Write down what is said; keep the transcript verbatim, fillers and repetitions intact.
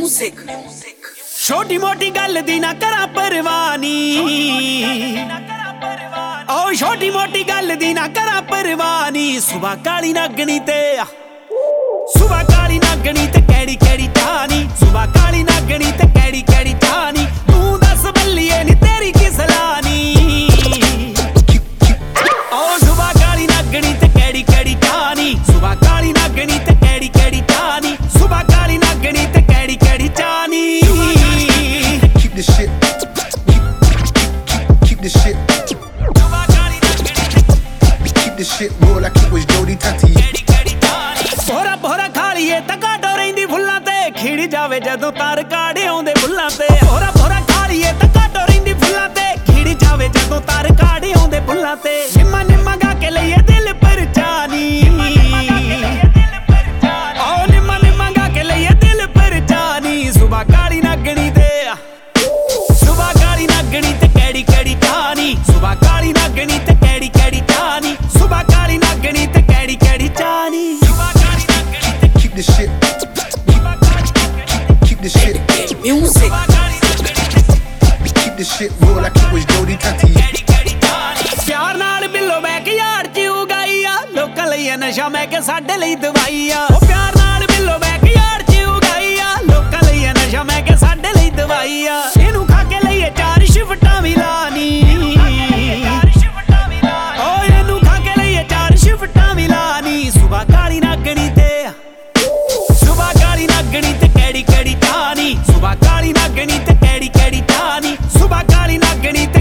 Music छोटी मोटी गल दी ना करा परवानी ओ छोटी मोटी गल दी ना करा परवानी सुबह काली नागनी ते सुबह काली नागनी ते कैड़ी कैड़ी ठानी सुबह काली नागनी ते कैड़ी कैड़ी ठानी तू दस बल्लिए नी तेरी की सलानी ओ सुबह काली नागनी ते कैड़ी कैड़ी ठानी सुबह काली नागनी ते कैड़ी कैड़ी ठानी सुबह काली नागनी ते कैड़ी कैड़ी ठानी Keep this shit. Keep, keep, keep this shit. Keep this shit real like it was Jody Tati. ਭੋਰਾ ਭੋਰਾ ਖਾ ਲਈਏ ਤਾਂ ਕਾਟੋ ਰਹਿੰਦੀ ਫੁੱਲਾਂ ਤੇ ਖਿੜ ਜਾਵੇ ਜਦੋਂ ਤਾਰ ਕਾੜੇ ਆਉਂਦੇ ਫੁੱਲਾਂ ਤੇ ਭੋਰਾ ਭੋਰਾ ਖਾ ਲਈਏ ਤਾਂ ਕਾਟੋ ਰਹਿੰਦੀ ਫੁੱਲਾਂ ਤੇ ਖਿੜ ਜਾਵੇ ਜਦੋਂ ਤਾਰ ਕਾੜੇ ਆਉਂਦੇ ਫੁੱਲਾਂ ਤੇ ਨਿੰਮਾ ਨਿੰਮਾ ਗਾ ਕੇ ਲਈਏ ਦਿਲ ਪਰਚਾਨੀ ਓ ਨਿੰਮਾ ਨਿੰਮਾ ਗਾ ਕੇ ਲਈਏ ਦਿਲ ਪਰਚਾਨੀ ਸੁਬਹ ਕਾਲੀ ਨਾਗਣੀ ਤੇ ਸੁਬਹ ਕਾਲੀ ਨਾਗਣੀ ਤੇ ਕਿਹੜੀ ਕਿਹੜੀ ठानी ਸੁਬਹ ਕਾਲੀ ਨਾਗਣੀ ਤੇ ਕਿਹੜੀ ਕਿਹੜੀ ठानी ਸੁਬਹ ਕਾਲੀ ਨਾਗਣੀ ਤੇ ਕਿਹੜੀ ਕਿਹੜੀ ठानी Keep this shit. Keep this shit. Music. Keep this shit real like it was Jody Tati. ਪਿਆਰ ਨਾਲ ਬਿੱਲੋ ਬੈਕ ਯਾਰ ਚ ਉਗਾਈ ਆ ਲੋਕਾਂ ਲਈ ਨਸ਼ਾ ਮੈਂ ਕਿ ਸਾਡੇ ਲਈ ਦਵਾਈ ਆ ਉਹ ਪਿਆਰ ਨਾਲ ਬਿੱਲੋ ਬੈਕ ਯਾਰ ਚ ਉਗਾਈ ਆ ਲੋਕਾਂ ਲਈ ਨਸ਼ਾ ਮੈਂ ਕਿ ਸਾਡੇ ਲਈ ਦਵਾਈ ਆ ਇਹਨੂੰ ਖਾ ਕੇ ਲਈਏ ਚਾਰ ਸ਼ਿਫਟਾਂ ਵੀ ਲਾਨੀ ਓ ਇਹਨੂੰ ਖਾ ਕੇ ਲਈਏ ਚਾਰ ਸ਼ਿਫਟਾਂ ਵੀ ਲਾਨੀ ਸੁਬਹ ਕਾਲੀ ਨਾਗਣੀ ਤੇ ਸੁਬਹ ਕਾਲੀ ਨਾਗਣੀ ਤੇ ਕਿਹੜੀ ਕਿਹੜੀ ठानी ਸੁਬਹ ਕਾਲੀ ਨਾਗਣੀ ਤੇ ਕਿਹੜੀ ਕਿਹੜੀ ठानी ਸੁਬਹ ਕਾਲੀ ਨਾਗਣੀ ਤੇ